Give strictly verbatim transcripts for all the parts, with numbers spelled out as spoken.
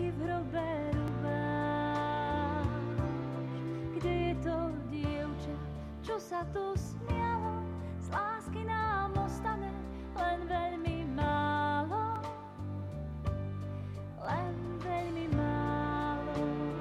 v hrobe rubáš. Kde je to dievča, čo sa tu smialo? Z lásky nám ostane len veľmi málo, len veľmi málo.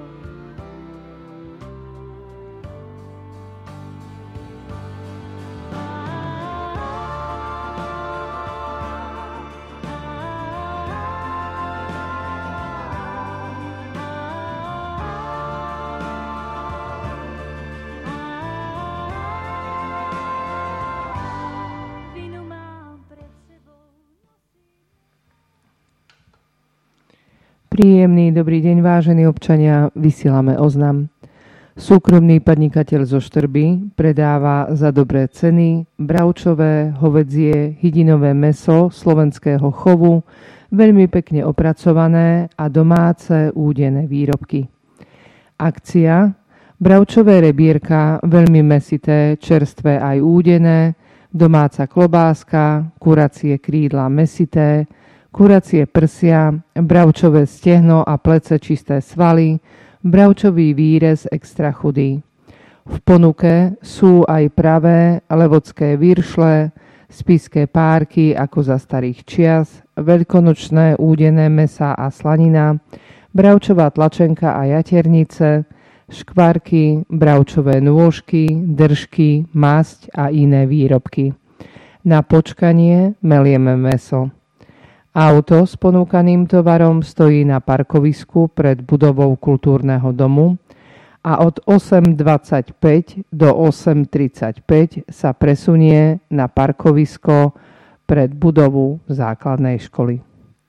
Príjemný dobrý deň, vážení občania, vysielame oznam. Súkromný podnikateľ zo Štrby predáva za dobré ceny bravčové, hovädzie, hydinové mäso slovenského chovu, veľmi pekne opracované a domáce údené výrobky. Akcia: bravčové rebierka, veľmi mäsité, čerstvé aj údené, domáca klobáska, kuracie krídla mäsité, kuracie prsia, bravčové stehno a plece čisté svaly, bravčový výrez extra chudý. V ponuke sú aj pravé levodské viršle, spišské párky ako za starých čias, veľkonočné údené mäsa a slanina, bravčová tlačenka a jaternice, škvarky, bravčové nôžky, držky, masť a iné výrobky. Na počkanie melieme mäso. Auto s ponúkaným tovarom stojí na parkovisku pred budovou kultúrneho domu a od osem dvadsaťpäť do osem tridsaťpäť sa presunie na parkovisko pred budovu základnej školy.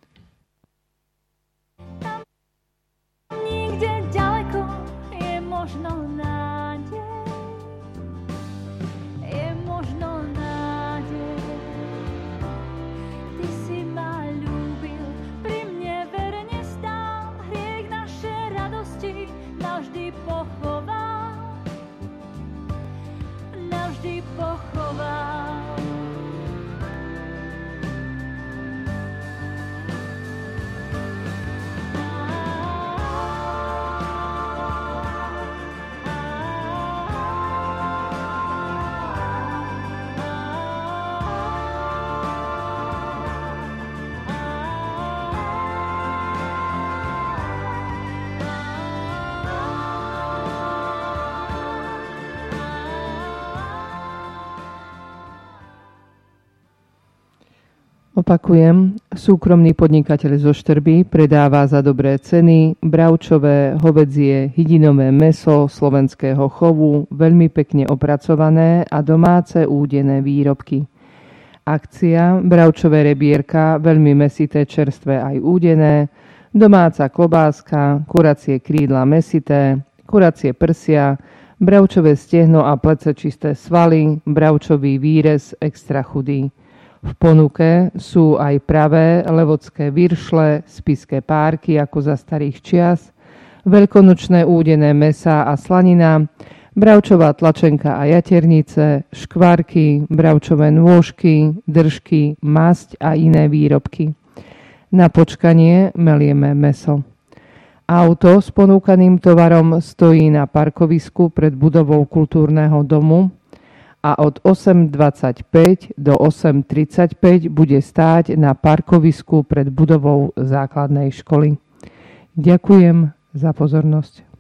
Nikde ďaleko je možno nádej, je možno nádej. Ty si ma ľúbil, pri mne verne stál, hriech naše radosti navždy pochoval, navždy pochoval. Opakujem, súkromný podnikateľ zo Štrby predáva za dobré ceny bravčové, hovädzie, hydinové mäso slovenského chovu, veľmi pekne opracované a domáce údené výrobky. Akcia: bravčové rebierka, veľmi mäsité, čerstvé aj údené, domáca klobáska, kuracie krídla mäsité, kuracie prsia, bravčové stehno a plece čisté svaly, bravčový výrez extra chudý. V ponuke sú aj pravé levodské viršle, spišské párky ako za starých čias, veľkonočné údené mäsa a slanina, bravčová tlačenka a jaternice, škvarky, bravčové nôžky, držky, masť a iné výrobky. Na počkanie melieme mäso. Auto s ponúkaným tovarom stojí na parkovisku pred budovou kultúrneho domu a od osem dvadsaťpäť do osem tridsaťpäť bude stáť na parkovisku pred budovou základnej školy. Ďakujem za pozornosť.